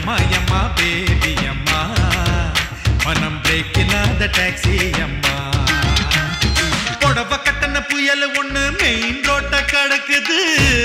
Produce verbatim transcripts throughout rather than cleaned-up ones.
ಯಮ್ಮ ಯಮ್ಮ ಬೇಬಿ ಯಮ್ಮ மனம் பிரேக் இல்லாத டாக்ஸி அம்மா புடவ கட்டண புயல் ஒண்ணு மெயின் ரோட்ட கடக்குது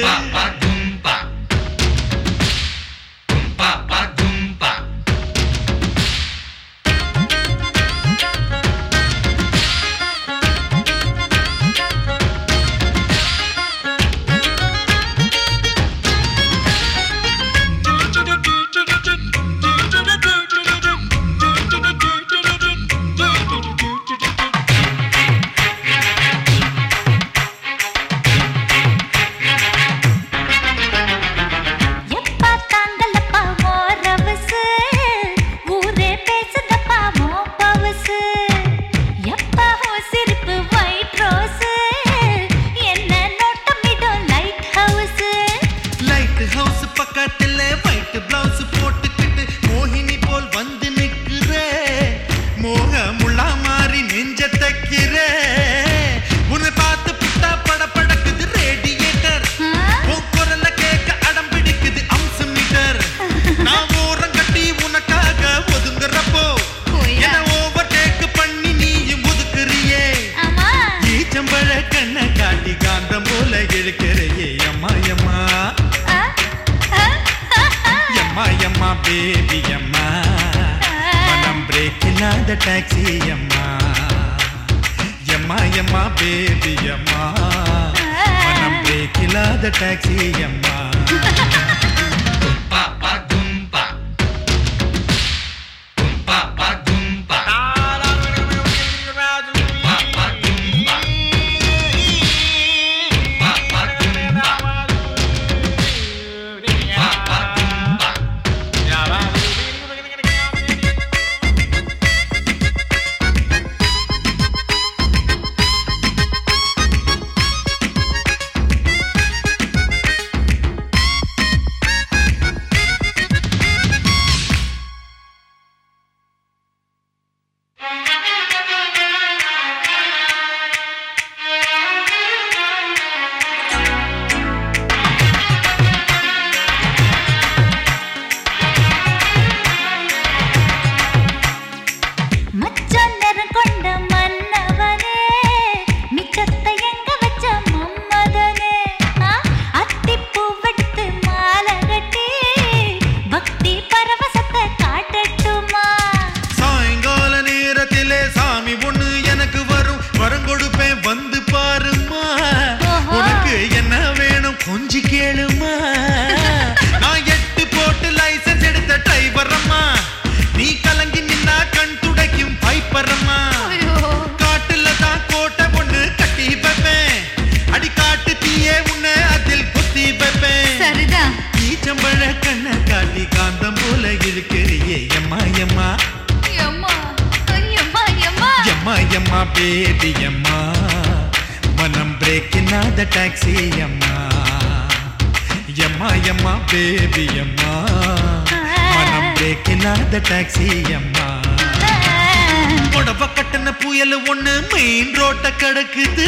Baby amma manam break illada taxi amma yamma yamma baby amma manam break illada taxi amma pa pa dumpa pa pa dumpa pa pa dumpa pa pa dumpa pa pa கொஞ்சி கேளுமா நான் எட்டு போட்டு licence எடுத்த டிரைவரம்மா நீ கலங்கி நின்னா கண் துடைக்கும் பைப்பரம்மா காட்டுல தான் கோட்டை ஒண்ணு கட்டி வைப்பேன் அடி காட்டு தீயே உன்னை அதில் குத்தி வைப்பேன் சரிதான் ஈச்சம்பழ கண்ண காட்டி காந்தம் போல இருக்கிறியே எம்மா எம்மா எம்மா எம்மா எம்மா எம்மா எம்மா பேபி எம்மா மனம் பிரேக் இல்லாத டாக்ஸி அம்மா ಯಮ್ಮ ಯಮ್ಮ ಬೇಬಿ ಯಮ್ಮ ಮನಂ ಬ್ರೇಕ್ ಇಲ್ಲದ ಟ್ಯಾಕ್ಸಿ ಯಮ್ಮ புடவ கட்டண புயல் ஒண்ணு மெயின் ரோட்ட கடக்குது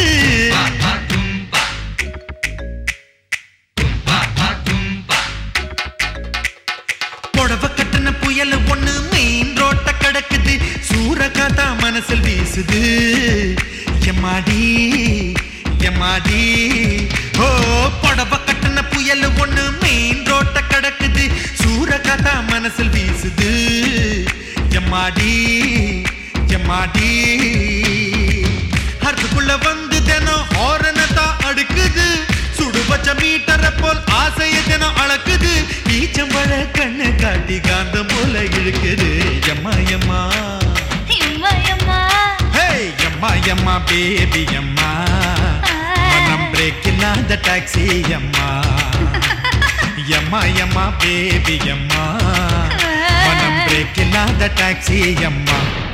புடவ கட்டண புயல் ஒண்ணு மெயின் ரோட்ட கடக்குது சூரகாத்தா மனசில் வீசுது எம்மாடி எம்மாடி ஓ புடவ கட்டண புயல் ஒண்ணு மெயின் ரோட்ட கடக்குது சூரகாத்தா மனசில் வீசுது எம்மாடி எம்மாடி ஹர்த்துக்குள்ள வந்து தினம் ஹாரனதா அடுக்குது சுடு வச்ச மீட்டரை போல் ஆசைய தினம் அளக்குது ஈச்சம்பழ கண்ணு காட்டி காந்தம் போல இழுக்குது எம்மா எம்மா ஹே எம்மா எம்மா பேபி எம்மா மனம் பிரேக் இல்லாத டாக்ஸி அம்மா ಯಮ್ಮ ಯಮ್ಮ ಬೇಬಿ ಯಮ್ಮ ಮನಂ ಬ್ರೇಕ್ ಇಲ್ಲದ ಟ್ಯಾಕ್ಸಿ ಯಮ್ಮ